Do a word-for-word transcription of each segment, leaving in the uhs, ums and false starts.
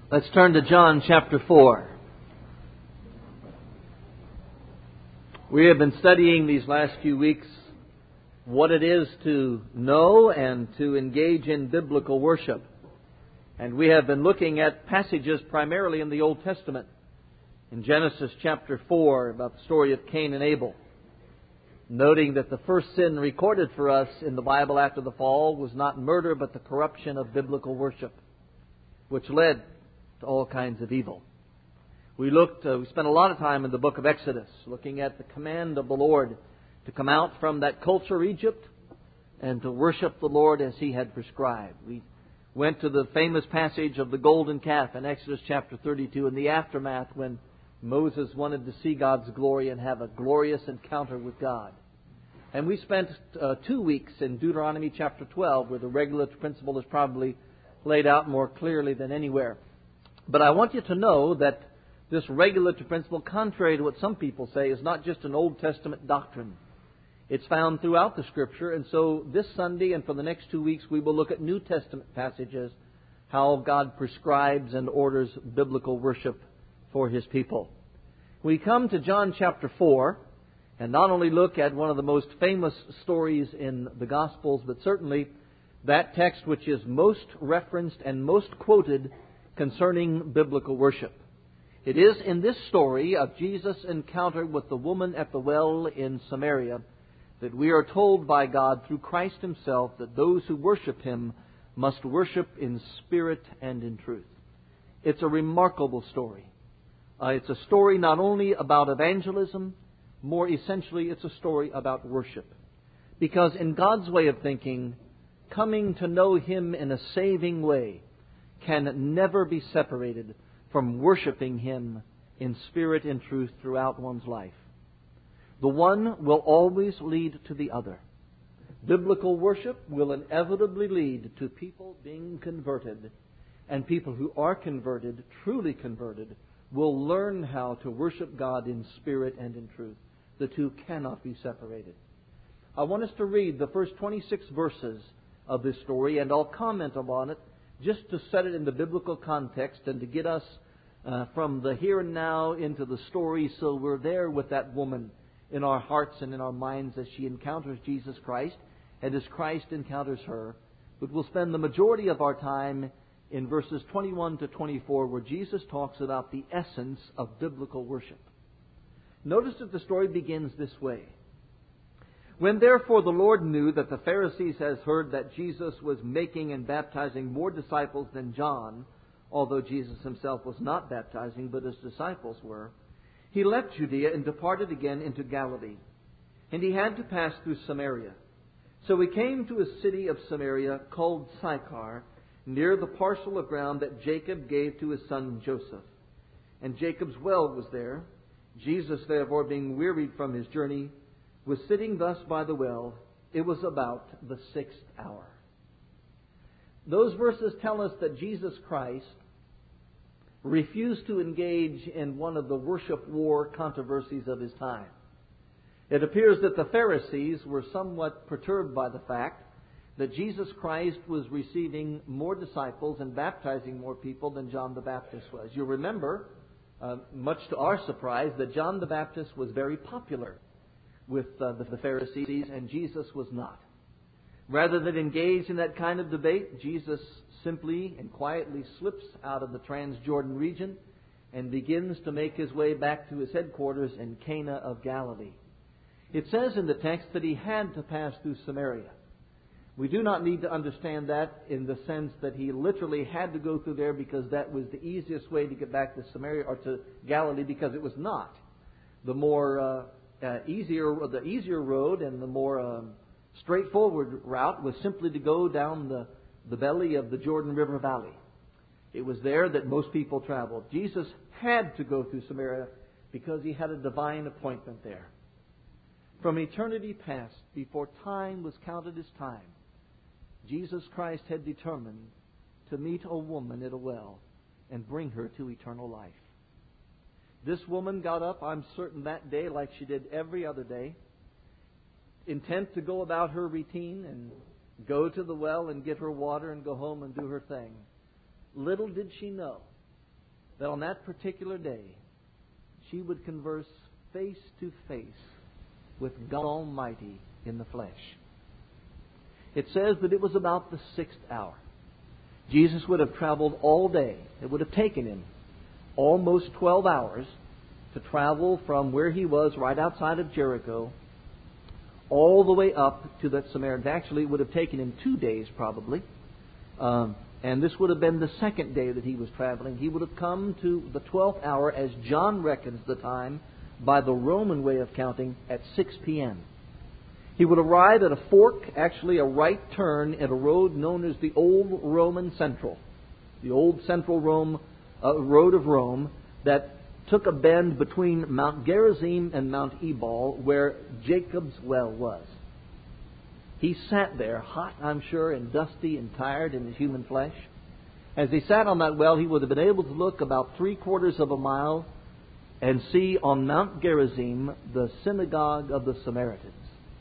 Let's turn to John chapter four. We have been studying these last few weeks what it is to know and to engage in biblical worship. And we have been looking at passages primarily in the Old Testament. In Genesis chapter four, about the story of Cain and Abel. Noting that the first sin recorded for us in the Bible after the fall was not murder, but the corruption of biblical worship, which led to all kinds of evil. We looked, uh, we spent a lot of time in the book of Exodus, looking at the command of the Lord to come out from that culture, Egypt, and to worship the Lord as He had prescribed. We went to the famous passage of the golden calf in Exodus chapter thirty-two, in the aftermath when Moses wanted to see God's glory and have a glorious encounter with God. And we spent uh, two weeks in Deuteronomy chapter twelve, where the regulatory principle is probably laid out more clearly than anywhere. But I want you to know that this regulatory principle, contrary to what some people say, is not just an Old Testament doctrine. It's found throughout the Scripture. And so this Sunday and for the next two weeks we will look at New Testament passages, how God prescribes and orders biblical worship for His people. We come to John chapter four and not only look at one of the most famous stories in the Gospels, but certainly that text which is most referenced and most quoted concerning biblical worship. It is in this story of Jesus' encounter with the woman at the well in Samaria that we are told by God through Christ Himself that those who worship Him must worship in spirit and in truth. It's a remarkable story. Uh, it's a story not only about evangelism, more essentially it's a story about worship. Because in God's way of thinking, coming to know Him in a saving way can never be separated from worshiping Him in spirit and truth throughout one's life. The one will always lead to the other. Biblical worship will inevitably lead to people being converted, and people who are converted, truly converted, will learn how to worship God in spirit and in truth. The two cannot be separated. I want us to read the first twenty-six verses of this story, and I'll comment upon it just to set it in the biblical context and to get us uh, from the here and now into the story, so we're there with that woman in our hearts and in our minds as she encounters Jesus Christ and as Christ encounters her. But we'll spend the majority of our time in verses twenty-one to twenty-four, where Jesus talks about the essence of biblical worship. Notice that the story begins this way. When therefore the Lord knew that the Pharisees had heard that Jesus was making and baptizing more disciples than John, although Jesus Himself was not baptizing, but His disciples were, He left Judea and departed again into Galilee. And He had to pass through Samaria. So He came to a city of Samaria called Sychar, near the parcel of ground that Jacob gave to his son Joseph. And Jacob's well was there. Jesus, therefore, being wearied from His journey, was sitting thus by the well. It was about the sixth hour. Those verses tell us that Jesus Christ refused to engage in one of the worship war controversies of His time. It appears that the Pharisees were somewhat perturbed by the fact that Jesus Christ was receiving more disciples and baptizing more people than John the Baptist was. You remember, uh, much to our surprise, that John the Baptist was very popular with uh, the Pharisees, and Jesus was not. Rather than engage in that kind of debate, Jesus simply and quietly slips out of the Transjordan region and begins to make His way back to His headquarters in Cana of Galilee. It says in the text that He had to pass through Samaria. We do not need to understand that in the sense that He literally had to go through there because that was the easiest way to get back to Samaria or to Galilee, because it was not. The more uh, uh, easier, the easier road and the more um, straightforward route was simply to go down the, the belly of the Jordan River Valley. It was there that most people traveled. Jesus had to go through Samaria because He had a divine appointment there. From eternity past, before time was counted as time, Jesus Christ had determined to meet a woman at a well and bring her to eternal life. This woman got up, I'm certain, that day like she did every other day, intent to go about her routine and go to the well and get her water and go home and do her thing. Little did she know that on that particular day she would converse face to face with God Almighty in the flesh. It says that it was about the sixth hour. Jesus would have traveled all day. It would have taken him almost twelve hours to travel from where he was right outside of Jericho all the way up to that Samaritan. Actually, it would have taken him two days probably. Um, and this would have been the second day that he was traveling. He would have come to the twelfth hour, as John reckons the time, by the Roman way of counting, at six p.m. He would arrive at a fork, actually a right turn, at a road known as the Old Roman Central. The Old Central Rome, uh, Road of Rome that took a bend between Mount Gerizim and Mount Ebal, where Jacob's well was. He sat there, hot, I'm sure, and dusty and tired in his human flesh. As he sat on that well, he would have been able to look about three quarters of a mile and see on Mount Gerizim the synagogue of the Samaritans.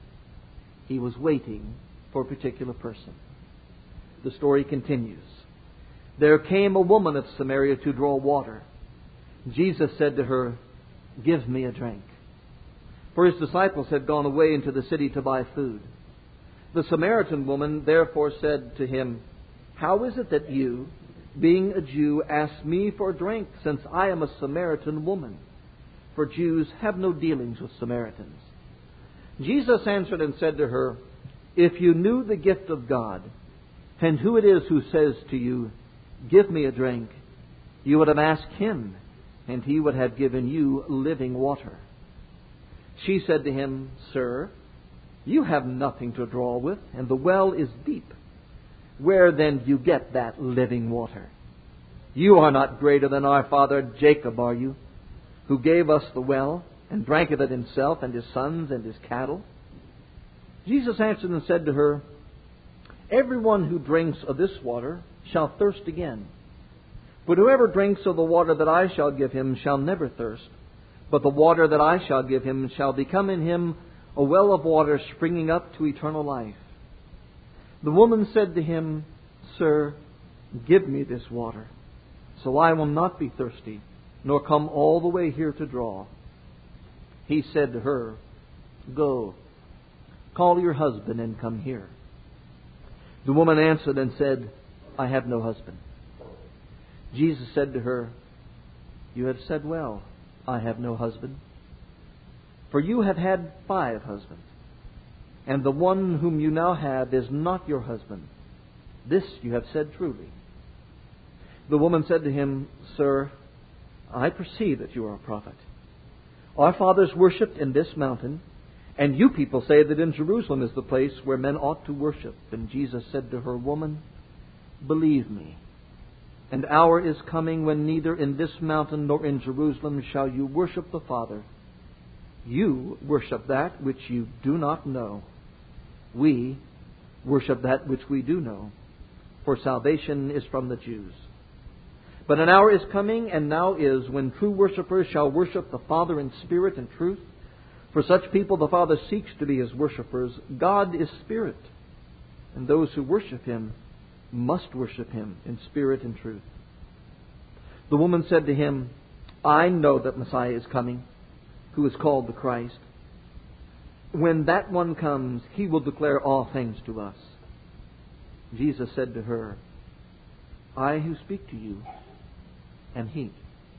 He was waiting for a particular person. The story continues. There came a woman of Samaria to draw water. Jesus said to her, "Give me a drink." For his disciples had gone away into the city to buy food. The Samaritan woman therefore said to him, "How is it that you, being a Jew, ask me for a drink, since I am a Samaritan woman?" For Jews have no dealings with Samaritans. Jesus answered and said to her, "If you knew the gift of God, and who it is who says to you, 'Give me a drink,' you would have asked him, and he would have given you living water." She said to him, "Sir, you have nothing to draw with, and the well is deep. Where then do you get that living water? You are not greater than our father Jacob, are you, who gave us the well, and drank of it himself, and his sons, and his cattle?" Jesus answered and said to her, "Everyone who drinks of this water shall thirst again. But whoever drinks of the water that I shall give him shall never thirst. But the water that I shall give him shall become in him a well of water springing up to eternal life." The woman said to him, "Sir, give me this water, so I will not be thirsty, nor come all the way here to draw." He said to her, "Go, call your husband and come here." The woman answered and said, "I have no husband." Jesus said to her, "You have said well, 'I have no husband.' For you have had five husbands, and the one whom you now have is not your husband. This you have said truly." The woman said to him, "Sir, I perceive that you are a prophet. Our fathers worshipped in this mountain, and you people say that in Jerusalem is the place where men ought to worship." And Jesus said to her, "Woman, believe me, an hour is coming when neither in this mountain nor in Jerusalem shall you worship the Father. You worship that which you do not know. We worship that which we do know, for salvation is from the Jews. But an hour is coming, and now is, when true worshippers shall worship the Father in spirit and truth. For such people the Father seeks to be His worshippers. God is spirit, and those who worship Him must worship Him in spirit and truth." The woman said to him, "I know that Messiah is coming, who is called the Christ. When that one comes, He will declare all things to us." Jesus said to her, "I who speak to you am He."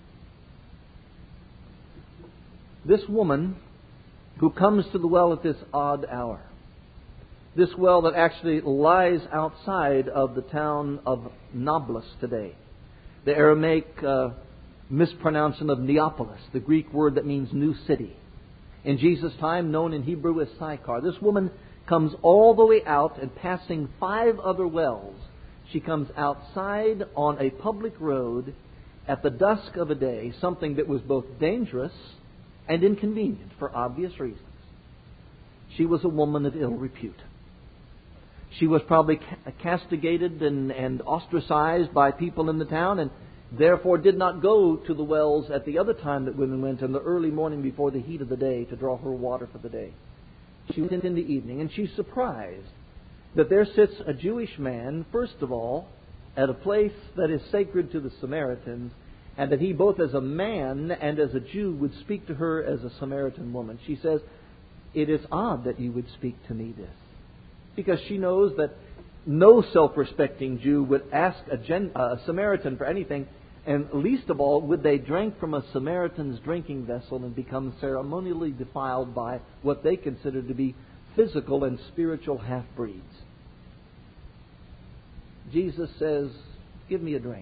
This woman who comes to the well at this odd hour, this well that actually lies outside of the town of Nablus today, the Aramaic uh, mispronouncing of Neapolis, the Greek word that means new city, in Jesus' time known in Hebrew as Sychar. This woman comes all the way out, and passing five other wells, she comes outside on a public road at the dusk of a day, something that was both dangerous and inconvenient for obvious reasons. She was a woman of ill repute. She was probably castigated and, and ostracized by people in the town, and therefore did not go to the wells at the other time that women went in the early morning before the heat of the day to draw her water for the day. She went in the evening, and she's surprised that there sits a Jewish man, first of all, at a place that is sacred to the Samaritans, and that he, both as a man and as a Jew, would speak to her as a Samaritan woman. She says, "It is odd that you would speak to me this." Because she knows that no self-respecting Jew would ask a, Gen- a Samaritan for anything, and least of all would they drink from a Samaritan's drinking vessel and become ceremonially defiled by what they consider to be physical and spiritual half-breeds. Jesus says, "Give me a drink."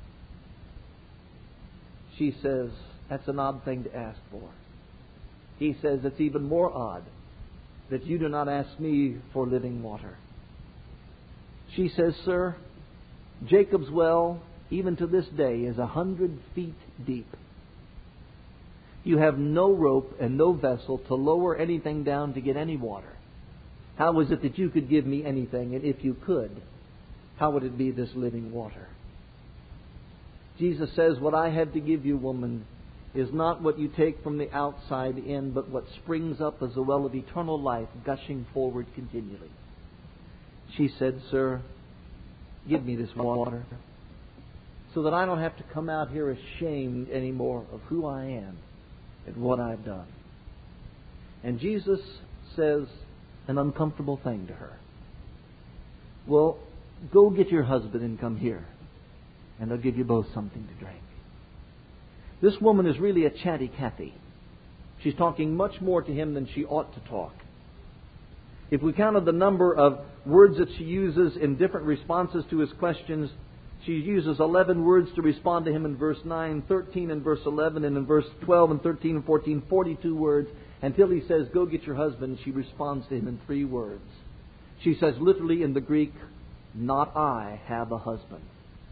She says, "That's an odd thing to ask for." He says, "It's even more odd that you do not ask me for living water." She says, "Sir, Jacob's well, even to this day, is a hundred feet deep. You have no rope and no vessel to lower anything down to get any water. How is it that you could give me anything? And if you could, how would it be this living water?" Jesus says, "What I have to give you, woman, is not what you take from the outside in, but what springs up as a well of eternal life, gushing forward continually." She said, "Sir, give me this water, so that I don't have to come out here ashamed anymore of who I am and what I've done." And Jesus says an uncomfortable thing to her. "Well, go get your husband and come here, and I'll give you both something to drink." This woman is really a chatty Cathy. She's talking much more to him than she ought to talk. If we counted the number of words that she uses in different responses to his questions, she uses eleven words to respond to him in verse nine, thirteen in verse eleven, and in verse twelve and thirteen and fourteen, forty-two words, until he says, "Go get your husband." She responds to him in three words. She says literally in the Greek, "Not I have a husband."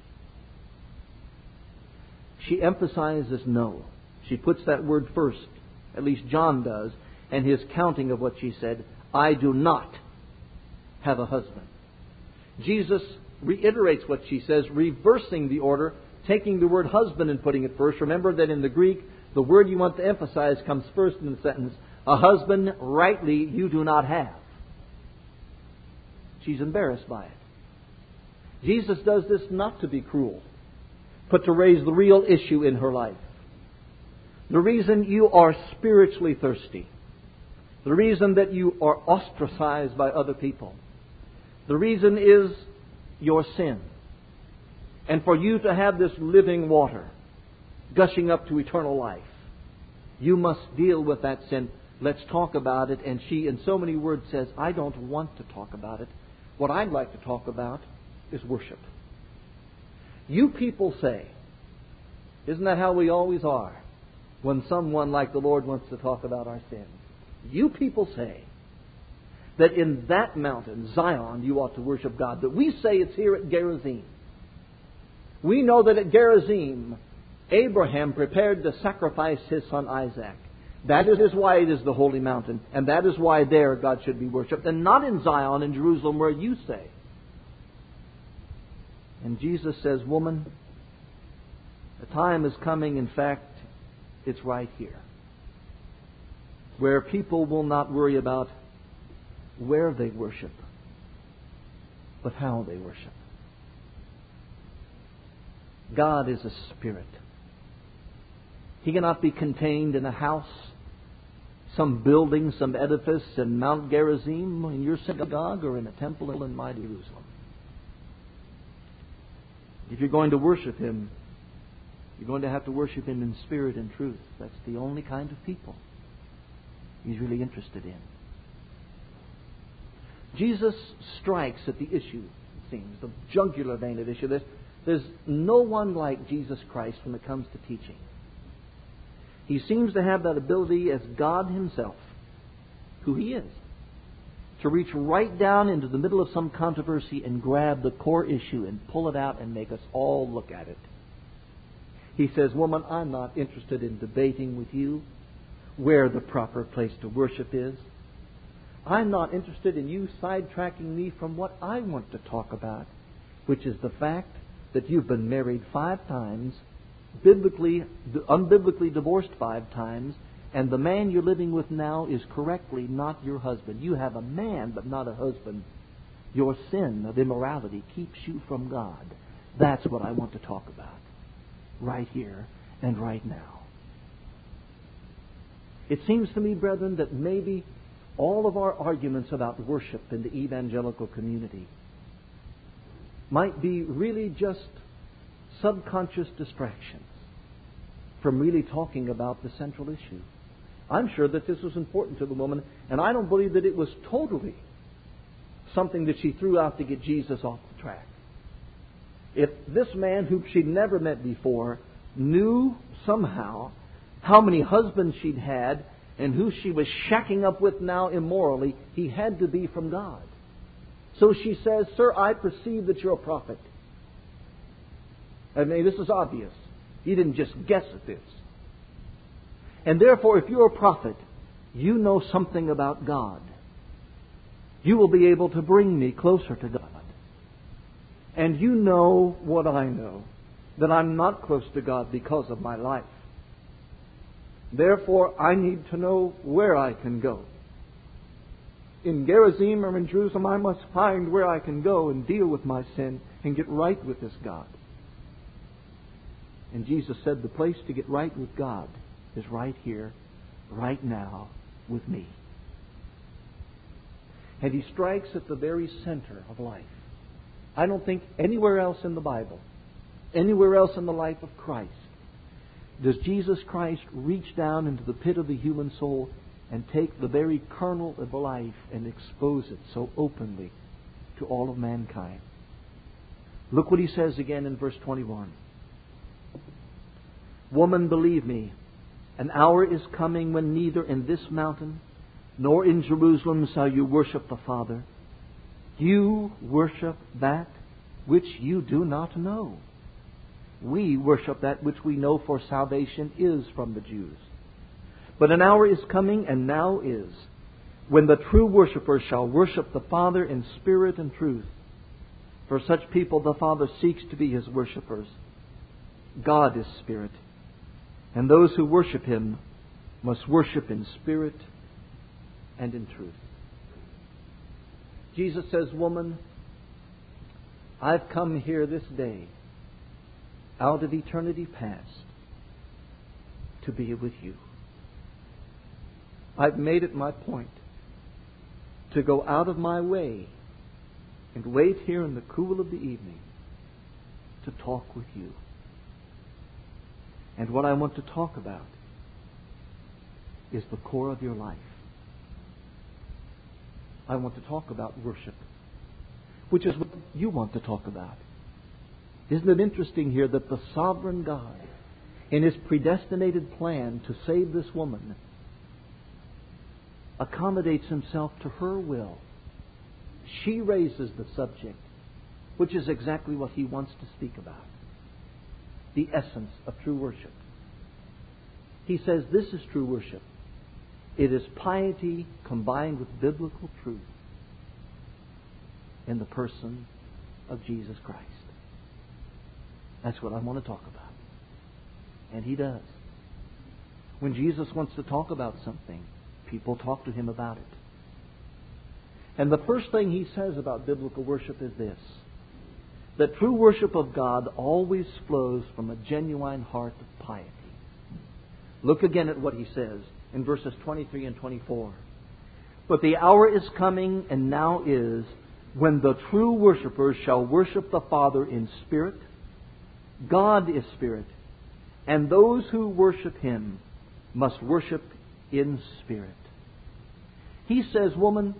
She emphasizes no. She puts that word first, at least John does, and his counting of what she said, "I do not have a husband." Jesus reiterates what she says, reversing the order, taking the word husband and putting it first. Remember that in the Greek, the word you want to emphasize comes first in the sentence. A husband, rightly, you do not have. She's embarrassed by it. Jesus does this not to be cruel, but to raise the real issue in her life. The reason you are spiritually thirsty, the reason that you are ostracized by other people, the reason is your sin. And for you to have this living water gushing up to eternal life, you must deal with that sin. Let's talk about it. And she, in so many words, says, "I don't want to talk about it. What I'd like to talk about is worship." You people say, isn't that how we always are when someone like the Lord wants to talk about our sins? You people say that in that mountain, Zion, you ought to worship God. But we say it's here at Gerizim. We know that at Gerizim, Abraham prepared to sacrifice his son Isaac. That is why it is the holy mountain. And that is why there God should be worshipped. And not in Zion, in Jerusalem, where you say. And Jesus says, "Woman, the time is coming, in fact, it's right here, where people will not worry about where they worship, but how they worship." God is a spirit. He cannot be contained in a house, some building, some edifice in Mount Gerizim, in your synagogue, or in a temple in mighty Jerusalem. If you're going to worship Him, you're going to have to worship Him in spirit and truth. That's the only kind of people He's really interested in. Jesus strikes at the issue, it seems, the jugular vein of the issue. There's, there's no one like Jesus Christ when it comes to teaching. He seems to have that ability as God Himself, who He is, to reach right down into the middle of some controversy and grab the core issue and pull it out and make us all look at it. He says, "Woman, I'm not interested in debating with you where the proper place to worship is. I'm not interested in you sidetracking me from what I want to talk about, which is the fact that you've been married five times, biblically, unbiblically divorced five times, and the man you're living with now is correctly not your husband. You have a man, but not a husband. Your sin of immorality keeps you from God. That's what I want to talk about." right here and right now. It seems to me, brethren, that maybe all of our arguments about worship in the evangelical community might be really just subconscious distractions from really talking about the central issue. I'm sure that this was important to the woman, and I don't believe that it was totally something that she threw out to get Jesus off the track. If this man, whom she'd never met before, knew somehow how many husbands she'd had and who she was shacking up with now immorally, he had to be from God. So she says, "Sir, I perceive that you're a prophet." I mean, this is obvious. He didn't just guess at this. And therefore, if you're a prophet, you know something about God. You will be able to bring me closer to God. And you know what I know, that I'm not close to God because of my life. Therefore, I need to know where I can go. In Gerizim or in Jerusalem, I must find where I can go and deal with my sin and get right with this God. And Jesus said the place to get right with God is right here, right now, with me. And He strikes at the very center of life. I don't think anywhere else in the Bible, anywhere else in the life of Christ, does Jesus Christ reach down into the pit of the human soul and take the very kernel of life and expose it so openly to all of mankind. Look what He says again in verse twenty-one. "Woman, believe me, an hour is coming when neither in this mountain nor in Jerusalem shall you worship the Father. You worship that which you do not know. We worship that which we know, for salvation is from the Jews. But an hour is coming, and now is, when the true worshippers shall worship the Father in spirit and truth. For such people the Father seeks to be His worshippers. God is spirit, and those who worship Him must worship in spirit and in truth." Jesus says, "Woman, I've come here this day out of eternity past to be with you. I've made it my point to go out of my way and wait here in the cool of the evening to talk with you. And what I want to talk about is the core of your life. I want to talk about worship, which is what you want to talk about. Isn't it interesting here that the sovereign God, in His predestinated plan to save this woman, accommodates Himself to her will. She raises the subject, which is exactly what He wants to speak about. The essence of true worship. He says this is true worship. It is piety combined with biblical truth in the person of Jesus Christ. That's what I want to talk about. And He does. When Jesus wants to talk about something, people talk to Him about it. And the first thing He says about biblical worship is this: that true worship of God always flows from a genuine heart of piety. Look again at what He says in verses twenty-three and twenty-four. "But the hour is coming, and now is, when the true worshippers shall worship the Father in spirit. God is spirit, and those who worship Him must worship in spirit." He says, "Woman,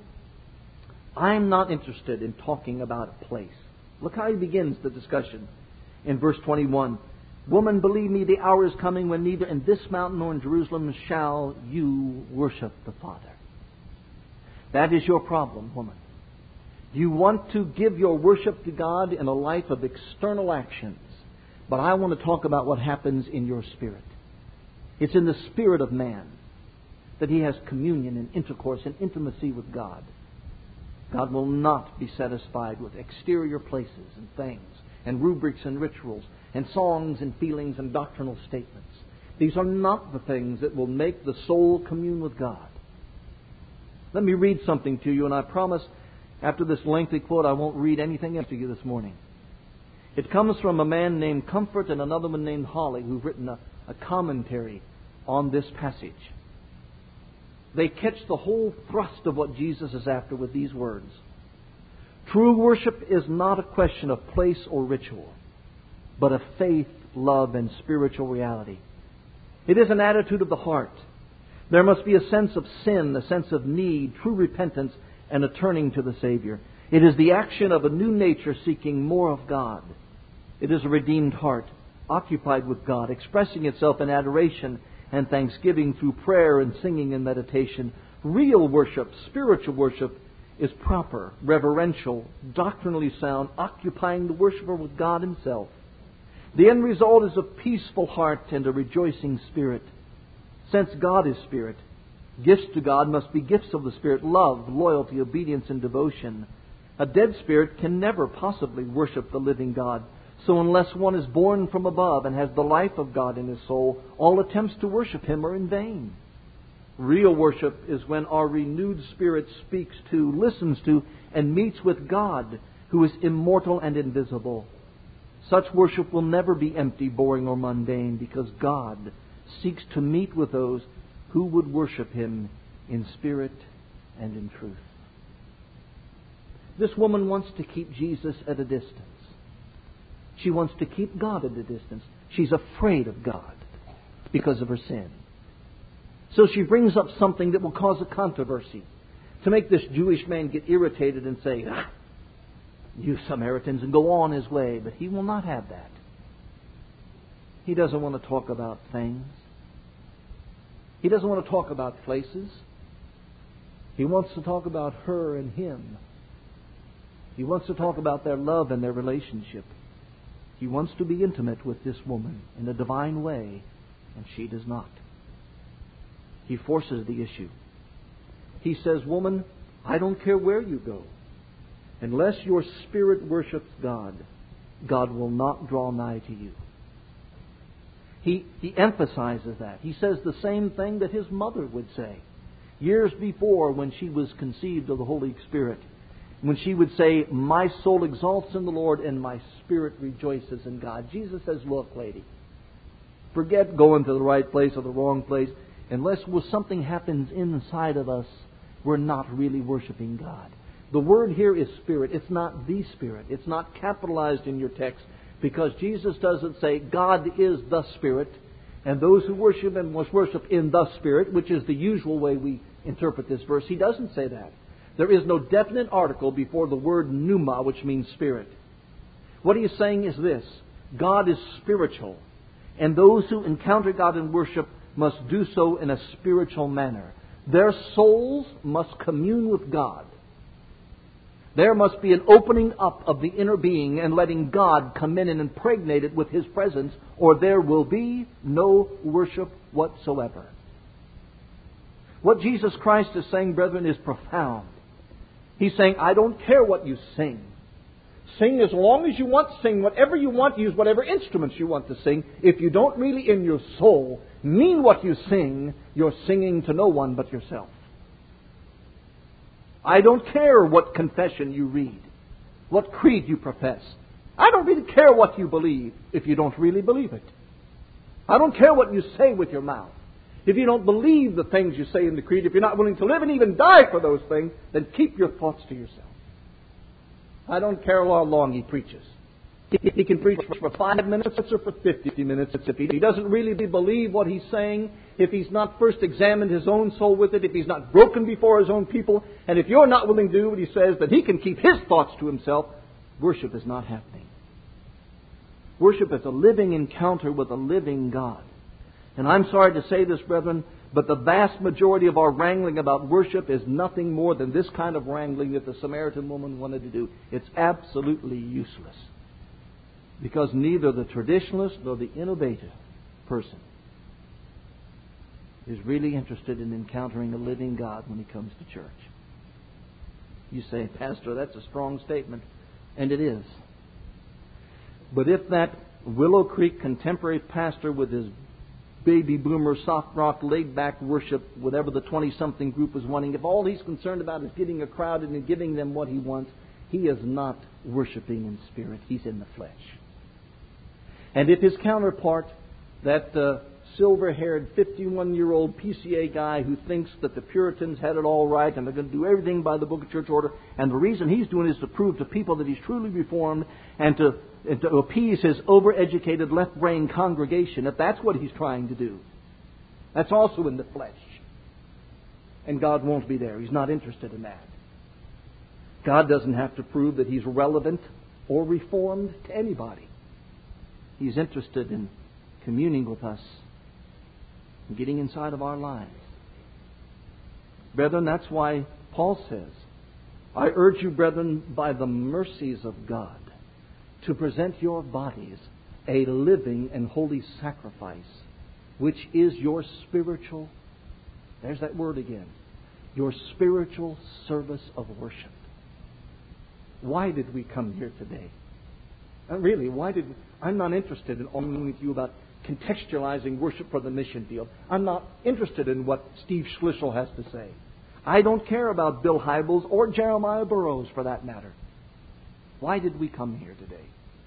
I'm not interested in talking about a place." Look how He begins the discussion in verse twenty-one. "Woman, believe me, the hour is coming when neither in this mountain nor in Jerusalem shall you worship the Father." That is your problem, woman. You want to give your worship to God in a life of external actions. But I want to talk about what happens in your spirit. It's in the spirit of man that he has communion and intercourse and intimacy with God. God will not be satisfied with exterior places and things and rubrics and rituals and songs and feelings and doctrinal statements. These are not the things that will make the soul commune with God. Let me read something to you, and I promise after this lengthy quote I won't read anything else to you this morning. It comes from a man named Comfort and another one named Holly, who've written a, a commentary on this passage. They catch the whole thrust of what Jesus is after with these words. True worship is not a question of place or ritual, but of faith, love, and spiritual reality. It is an attitude of the heart. There must be a sense of sin, a sense of need, true repentance, and a turning to the Savior. It is the action of a new nature seeking more of God. It is a redeemed heart, occupied with God, expressing itself in adoration and thanksgiving through prayer and singing and meditation. Real worship, spiritual worship, is proper, reverential, doctrinally sound, occupying the worshiper with God Himself. The end result is a peaceful heart and a rejoicing spirit. Since God is Spirit, gifts to God must be gifts of the Spirit: love, loyalty, obedience, and devotion. A dead spirit can never possibly worship the living God. So unless one is born from above and has the life of God in his soul, all attempts to worship Him are in vain. Real worship is when our renewed spirit speaks to, listens to, and meets with God, who is immortal and invisible. Such worship will never be empty, boring, or mundane, because God seeks to meet with those who would worship Him in spirit and in truth. This woman wants to keep Jesus at a distance. She wants to keep God at a distance. She's afraid of God because of her sin. So she brings up something that will cause a controversy, to make this Jewish man get irritated and say, ah, you Samaritans, and go on his way. But he will not have that. He doesn't want to talk about things. He doesn't want to talk about places. He wants to talk about her and him. He wants to talk about their love and their relationship. He wants to be intimate with this woman in a divine way, and she does not. He forces the issue. He says, woman, I don't care where you go. Unless your spirit worships God, God will not draw nigh to you. He, he emphasizes that. He says the same thing that his mother would say years before, when she was conceived of the Holy Spirit. When she would say, my soul exalts in the Lord and my spirit rejoices in God. Jesus says, look, lady, forget going to the right place or the wrong place. Unless something happens inside of us, we're not really worshiping God. The word here is spirit. It's not the Spirit. It's not capitalized in your text, because Jesus doesn't say God is the Spirit, and those who worship Him must worship in the Spirit, which is the usual way we interpret this verse. He doesn't say that. There is no definite article before the word pneuma, which means spirit. What he is saying is this: God is spiritual, and those who encounter God in worship must do so in a spiritual manner. Their souls must commune with God. There must be an opening up of the inner being and letting God come in and impregnate it with His presence, or there will be no worship whatsoever. What Jesus Christ is saying, brethren, is profound. He's saying, I don't care what you sing. Sing as long as you want to sing, whatever you want, use whatever instruments you want to sing. If you don't really in your soul mean what you sing, you're singing to no one but yourself. I don't care what confession you read, what creed you profess. I don't really care what you believe if you don't really believe it. I don't care what you say with your mouth. If you don't believe the things you say in the creed, if you're not willing to live and even die for those things, then keep your thoughts to yourself. I don't care how long he preaches. He can preach for five minutes or for fifty minutes. If he doesn't really believe what he's saying, if he's not first examined his own soul with it, if he's not broken before his own people, and if you're not willing to do what he says, then he can keep his thoughts to himself. Worship is not happening. Worship is a living encounter with a living God. And I'm sorry to say this, brethren, but the vast majority of our wrangling about worship is nothing more than this kind of wrangling that the Samaritan woman wanted to do. It's absolutely useless. Because neither the traditionalist nor the innovative person is really interested in encountering a living God when he comes to church. You say, Pastor, that's a strong statement. And it is. But if that Willow Creek contemporary pastor with his baby boomer, soft rock, laid back worship, whatever the twenty-something group is wanting, if all he's concerned about is getting a crowd and giving them what he wants, he is not worshiping in spirit. He's in the flesh. And if his counterpart, that uh, silver-haired fifty-one-year-old P C A guy who thinks that the Puritans had it all right and they're going to do everything by the Book of Church Order, and the reason he's doing it is to prove to people that he's truly reformed and to, and to appease his overeducated left-brain congregation, if that's what he's trying to do, that's also in the flesh. And God won't be there. He's not interested in that. God doesn't have to prove that He's relevant or reformed to anybody. He's interested in communing with us and getting inside of our lives. Brethren, that's why Paul says, I urge you, brethren, by the mercies of God, to present your bodies a living and holy sacrifice, which is your spiritual, there's that word again, your spiritual service of worship. Why did we come here today? Uh, really, why did we, I'm not interested in arguing with you about contextualizing worship for the mission field. I'm not interested in what Steve Schlissel has to say. I don't care about Bill Hybels or Jeremiah Burroughs for that matter. Why did we come here today?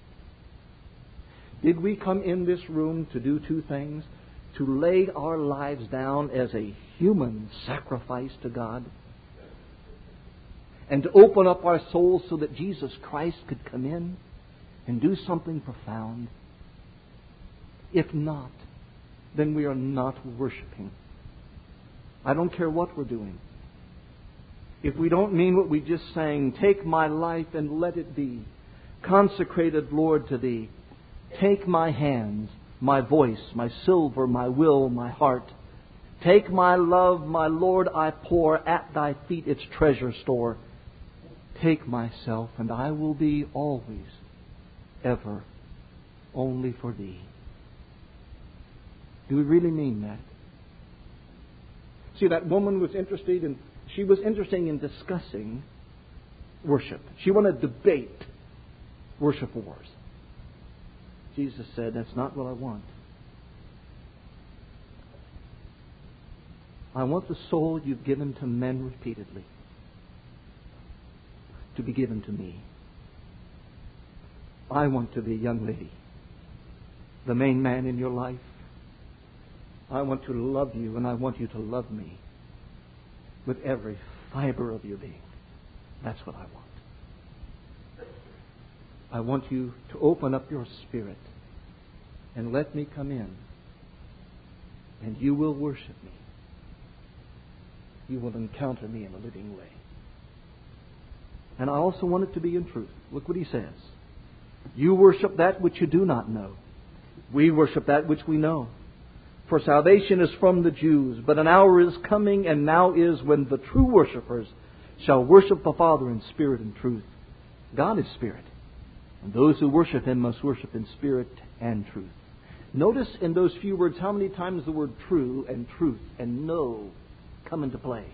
Did we come in this room to do two things? To lay our lives down as a human sacrifice to God, and to open up our souls so that Jesus Christ could come in and do something profound? If not, then we are not worshiping. I don't care what we're doing. If we don't mean what we just sang, take my life and let it be consecrated, Lord, to Thee. Take my hands, my voice, my silver, my will, my heart. Take my love, my Lord, I pour at Thy feet its treasure store. Take myself, and I will be always, ever, only for Thee. Do we really mean that? See, that woman was interested in, she was interested in discussing worship. She wanted to debate worship wars. Jesus said, that's not what I want. I want the soul you've given to men repeatedly to be given to me. I want to be, young lady, the main man in your life. I want to love you, and I want you to love me with every fiber of your being. That's what I want. I want you to open up your spirit and let me come in, and you will worship me. You will encounter me in a living way. And I also want it to be in truth. Look what he says. You worship that which you do not know. We worship that which we know. For salvation is from the Jews, but an hour is coming, and now is, when the true worshippers shall worship the Father in spirit and truth. God is spirit, and those who worship Him must worship in spirit and truth. Notice in those few words how many times the word true and truth and know come into play.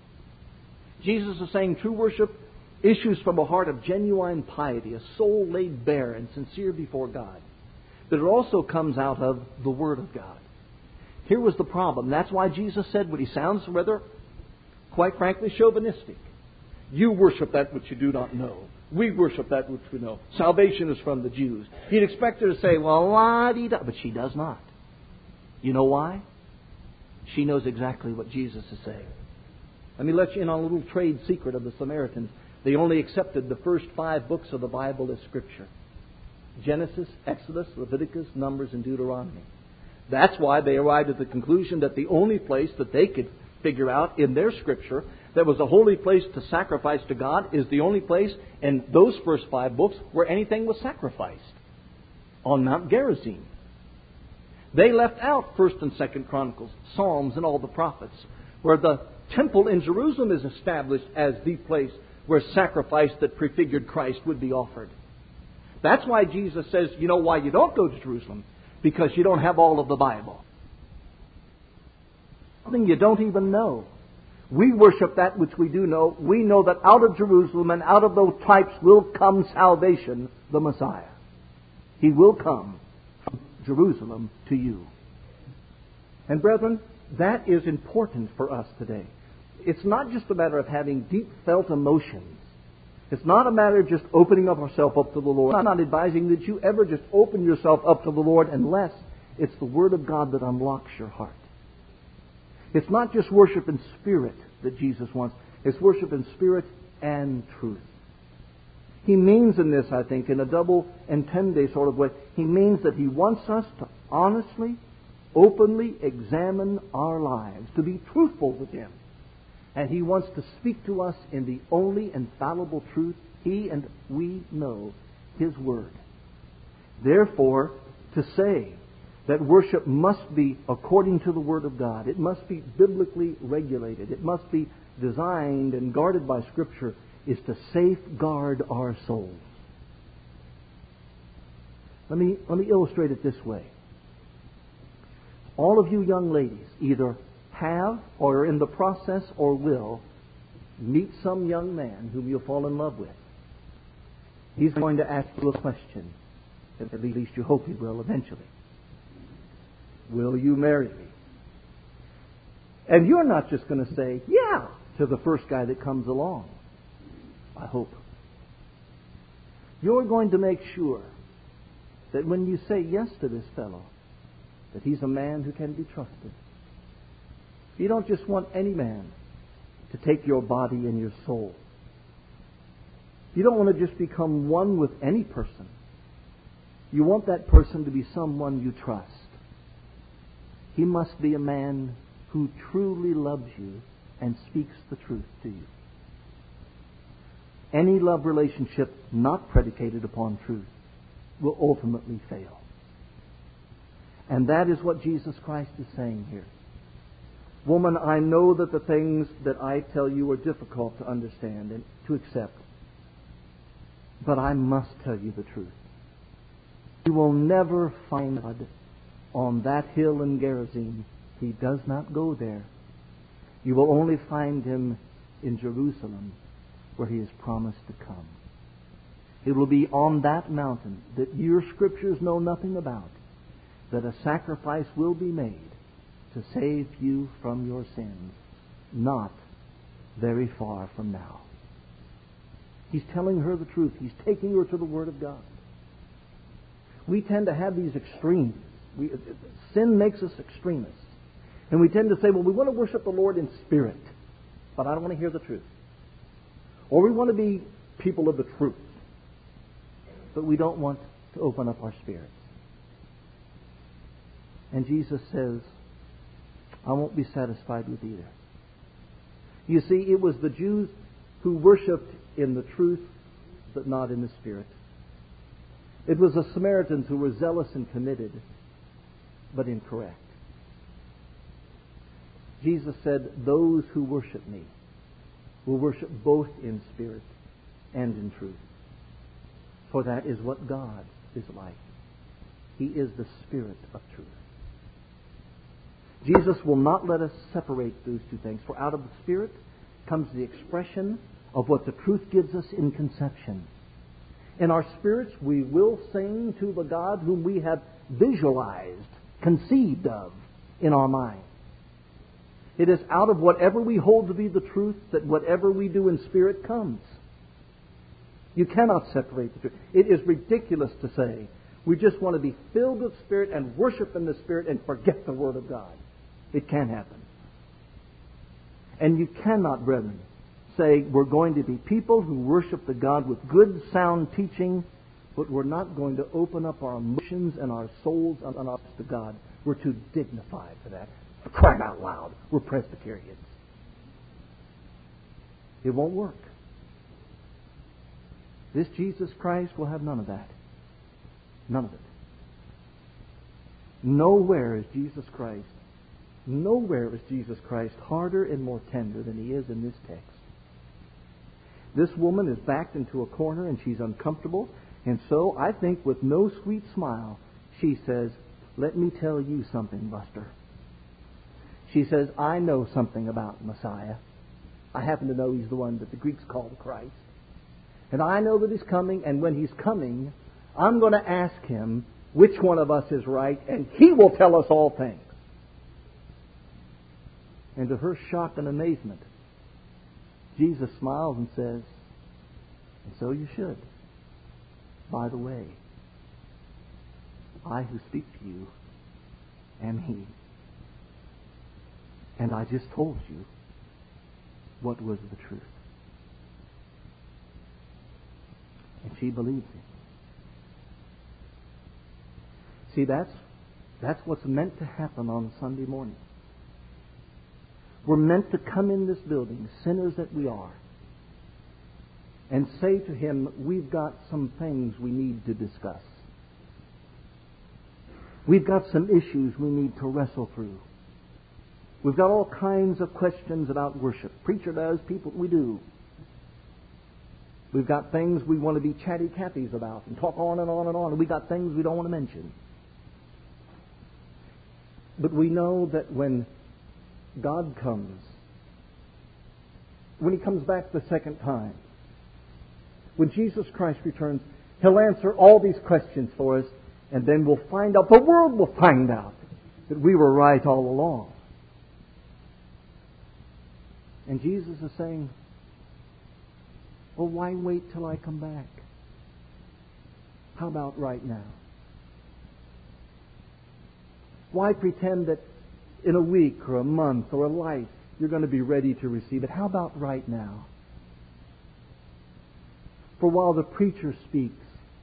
Jesus is saying true worship issues from a heart of genuine piety, a soul laid bare and sincere before God. But it also comes out of the Word of God. Here was the problem. That's why Jesus said what He sounds rather, quite frankly, chauvinistic. You worship that which you do not know. We worship that which we know. Salvation is from the Jews. He'd expect her to say, well, la-dee-da, but she does not. You know why? She knows exactly what Jesus is saying. Let me let you in on a little trade secret of the Samaritans. They only accepted the first five books of the Bible as Scripture. Genesis, Exodus, Leviticus, Numbers, and Deuteronomy. That's why they arrived at the conclusion that the only place that they could figure out in their Scripture that was a holy place to sacrifice to God is the only place in those first five books where anything was sacrificed. On Mount Gerizim. They left out First and Second Chronicles, Psalms, and all the prophets, where the temple in Jerusalem is established as the place where sacrifice that prefigured Christ would be offered. That's why Jesus says, you know why you don't go to Jerusalem? Because you don't have all of the Bible. Something you don't even know. We worship that which we do know. We know that out of Jerusalem and out of those types will come salvation, the Messiah. He will come from Jerusalem to you. And brethren, that is important for us today. It's not just a matter of having deep felt emotions It's not a matter of just opening up ourselves up to the Lord. I'm not advising that you ever just open yourself up to the Lord unless it's the Word of God that unlocks your heart. It's not just worship in spirit that Jesus wants. It's worship in spirit and truth. He means in this, I think, in a double entende sort of way, He means that He wants us to honestly, openly examine our lives, to be truthful with Him. And He wants to speak to us in the only infallible truth He and we know, His Word. Therefore, to say that worship must be according to the Word of God, it must be biblically regulated, it must be designed and guarded by Scripture, is to safeguard our souls. Let me, let me illustrate it this way. All of you young ladies either have or are in the process or will meet some young man whom you'll fall in love with. He's going to ask you a question. At least you hope he will eventually. Will you marry me? And you're not just going to say, yeah, to the first guy that comes along. I hope. You're going to make sure that when you say yes to this fellow, that he's a man who can be trusted. You don't just want any man to take your body and your soul. You don't want to just become one with any person. You want that person to be someone you trust. He must be a man who truly loves you and speaks the truth to you. Any love relationship not predicated upon truth will ultimately fail. And that is what Jesus Christ is saying here. Woman, I know that the things that I tell you are difficult to understand and to accept. But I must tell you the truth. You will never find God on that hill in Gerizim. He does not go there. You will only find Him in Jerusalem, where He has promised to come. It will be on that mountain that your Scriptures know nothing about, that a sacrifice will be made to save you from your sins, not very far from now. He's telling her the truth. He's taking her to the Word of God. We tend to have these extremes. We, sin makes us extremists. And we tend to say, well, we want to worship the Lord in spirit, but I don't want to hear the truth. Or we want to be people of the truth, but we don't want to open up our spirits. And Jesus says, I won't be satisfied with either. You see, it was the Jews who worshipped in the truth, but not in the spirit. It was the Samaritans who were zealous and committed, but incorrect. Jesus said, those who worship me will worship both in spirit and in truth. For that is what God is like. He is the Spirit of truth. Jesus will not let us separate those two things. For out of the Spirit comes the expression of what the truth gives us in conception. In our spirits, we will sing to the God whom we have visualized, conceived of in our mind. It is out of whatever we hold to be the truth that whatever we do in spirit comes. You cannot separate the two. It is ridiculous to say we just want to be filled with Spirit and worship in the Spirit and forget the Word of God. It can happen. And you cannot, brethren, say we're going to be people who worship the God with good, sound teaching, but we're not going to open up our emotions and our souls and our hearts to God. We're too dignified for that. For crying out loud, we're Presbyterians. It won't work. This Jesus Christ will have none of that. None of it. Nowhere is Jesus Christ, nowhere is Jesus Christ harder and more tender than He is in this text. This woman is backed into a corner and she's uncomfortable. And so, I think with no sweet smile, she says, let me tell you something, Buster. She says, I know something about Messiah. I happen to know He's the one that the Greeks call the Christ. And I know that He's coming, and when He's coming, I'm going to ask Him which one of us is right, and He will tell us all things. And to her shock and amazement, Jesus smiles and says, And so you should. By the way, I who speak to you am He. And I just told you what was the truth. And she believes it. See, that's, that's what's meant to happen on Sunday morning. We're meant to come in this building, sinners that we are, and say to Him, we've got some things we need to discuss. We've got some issues we need to wrestle through. We've got all kinds of questions about worship. Preacher does, people, we do. We've got things we want to be chatty Cathys about and talk on and on and on. And we've got things we don't want to mention. But we know that when God comes, when He comes back the second time, when Jesus Christ returns, He'll answer all these questions for us, and then we'll find out, the world will find out, that we were right all along. And Jesus is saying, well, why wait till I come back? How about right now? Why pretend that in a week or a month or a life you're going to be ready to receive it? How about right now? For while the preacher speaks,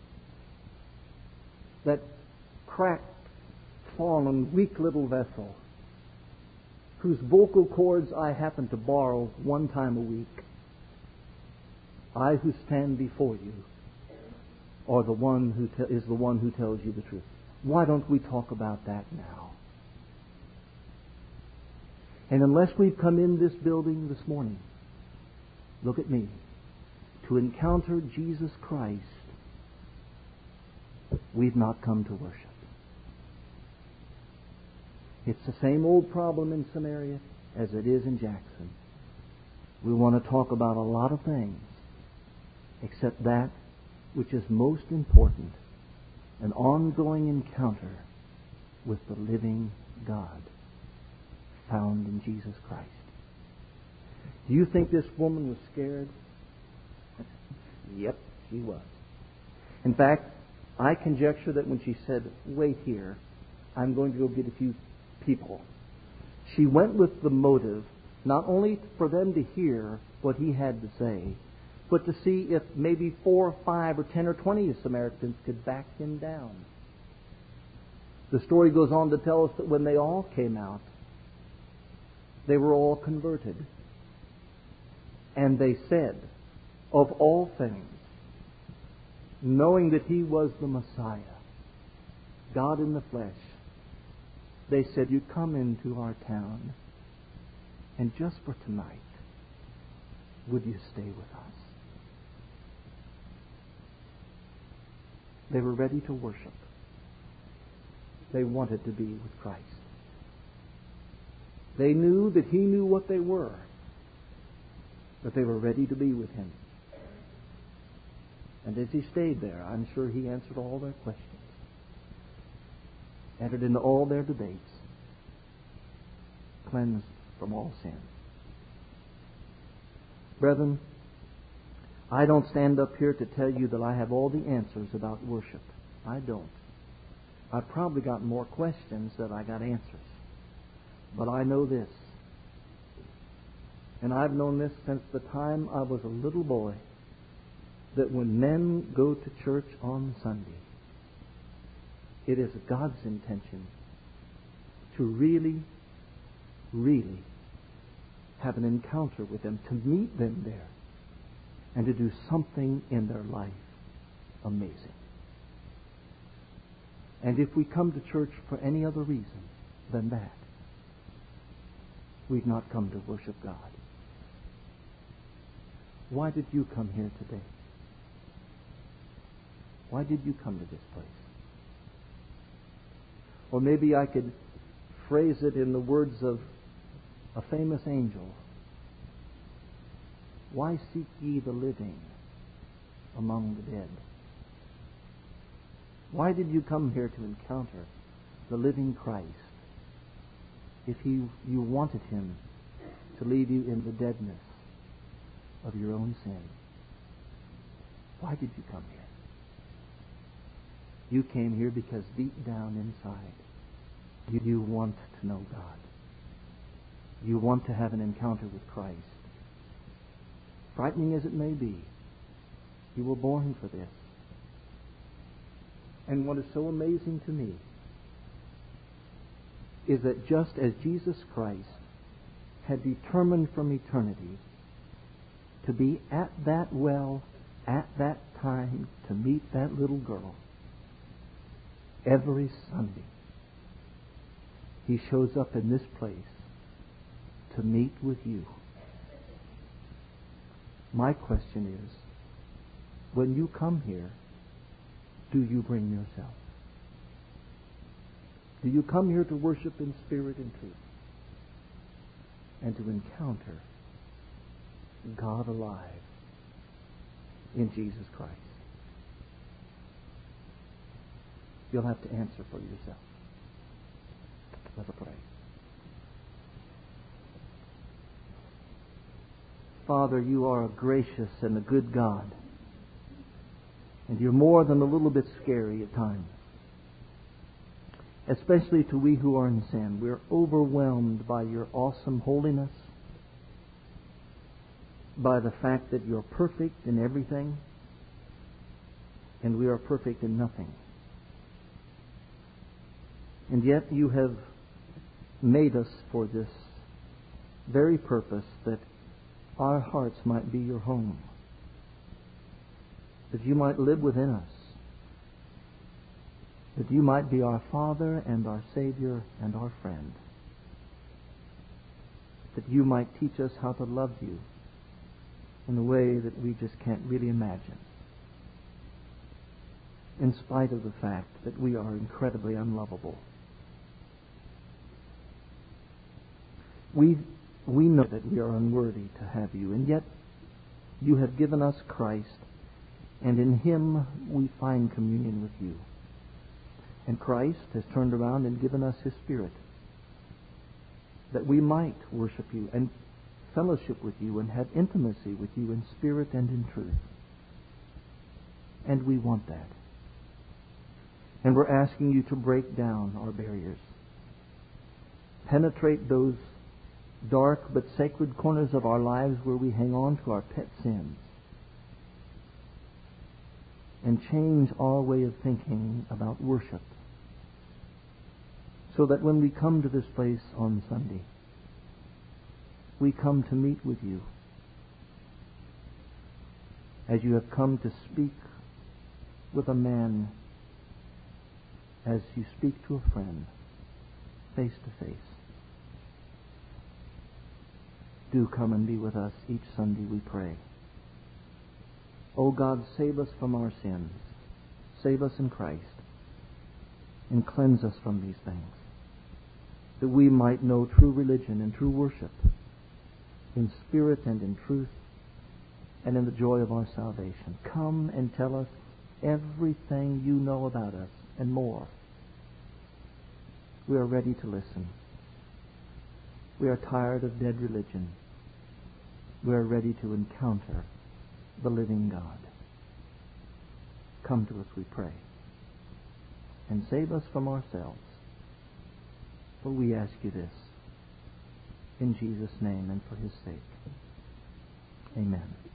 that cracked, fallen, weak little vessel, whose vocal cords I happen to borrow one time a week, I who stand before you are the one who te- is the one who tells you the truth. Why don't we talk about that now? And unless we've come in this building this morning, look at me, to encounter Jesus Christ, we've not come to worship. It's the same old problem in Samaria as it is in Jackson. We want to talk about a lot of things, except that which is most important, an ongoing encounter with the living God found in Jesus Christ. Do you think this woman was scared? Yep, she was. In fact, I conjecture that when she said, wait here, I'm going to go get a few people, she went with the motive not only for them to hear what he had to say, but to see if maybe four or five or ten or twenty Samaritans could back him down. The story goes on to tell us that when they all came out, they were all converted. And they said, of all things, knowing that He was the Messiah, God in the flesh, they said, you come into our town, and just for tonight, would you stay with us? They were ready to worship. They wanted to be with Christ. They knew that He knew what they were, but they were ready to be with Him. And as He stayed there, I'm sure He answered all their questions, entered into all their debates, cleansed from all sin. Brethren, I don't stand up here to tell you that I have all the answers about worship. I don't. I've probably got more questions than I got answers. But I know this, and I've known this since the time I was a little boy, that when men go to church on Sunday, it is God's intention to really, really have an encounter with them, to meet them there, and to do something in their life amazing. And if we come to church for any other reason than that, we've not come to worship God. Why did you come here today? Why did you come to this place? Or maybe I could phrase it in the words of a famous angel. Why seek ye the living among the dead? Why did you come here to encounter the living Christ if he, you wanted Him to leave you in the deadness of your own sin? Why did you come here? You came here because deep down inside, you, you want to know God. You want to have an encounter with Christ. Frightening as it may be, you were born for this. And what is so amazing to me is that just as Jesus Christ had determined from eternity to be at that well, at that time, to meet that little girl, every Sunday He shows up in this place to meet with you. My question is, when you come here, do you bring yourself? Do you come here to worship in spirit and truth and to encounter God alive in Jesus Christ? You'll have to answer for yourself. Let us pray. Father, you are a gracious and a good God. And you're more than a little bit scary at times. Especially to we who are in sin. We're overwhelmed by your awesome holiness, by the fact that you're perfect in everything, and we are perfect in nothing. And yet you have made us for this very purpose, that our hearts might be your home, that you might live within us, that you might be our Father and our Savior and our friend, that you might teach us how to love you in a way that we just can't really imagine, in spite of the fact that we are incredibly unlovable. We, we know that we are unworthy to have you, and yet you have given us Christ, and in Him we find communion with you. And Christ has turned around and given us His Spirit, that we might worship you and fellowship with you and have intimacy with you in spirit and in truth. And we want that. And we're asking you to break down our barriers, penetrate those dark but sacred corners of our lives where we hang on to our pet sins, and change our way of thinking about worship, so that when we come to this place on Sunday, we come to meet with you as you have come to speak with a man, as you speak to a friend, face to face. Do come and be with us each Sunday, we pray. O God, save us from our sins. Save us in Christ. And cleanse us from these things, that we might know true religion and true worship in spirit and in truth and in the joy of our salvation. Come and tell us everything you know about us and more. We are ready to listen. We are tired of dead religion. We are ready to encounter the living God. Come to us, we pray, and save us from ourselves. For we ask you this in Jesus' name and for His sake. Amen.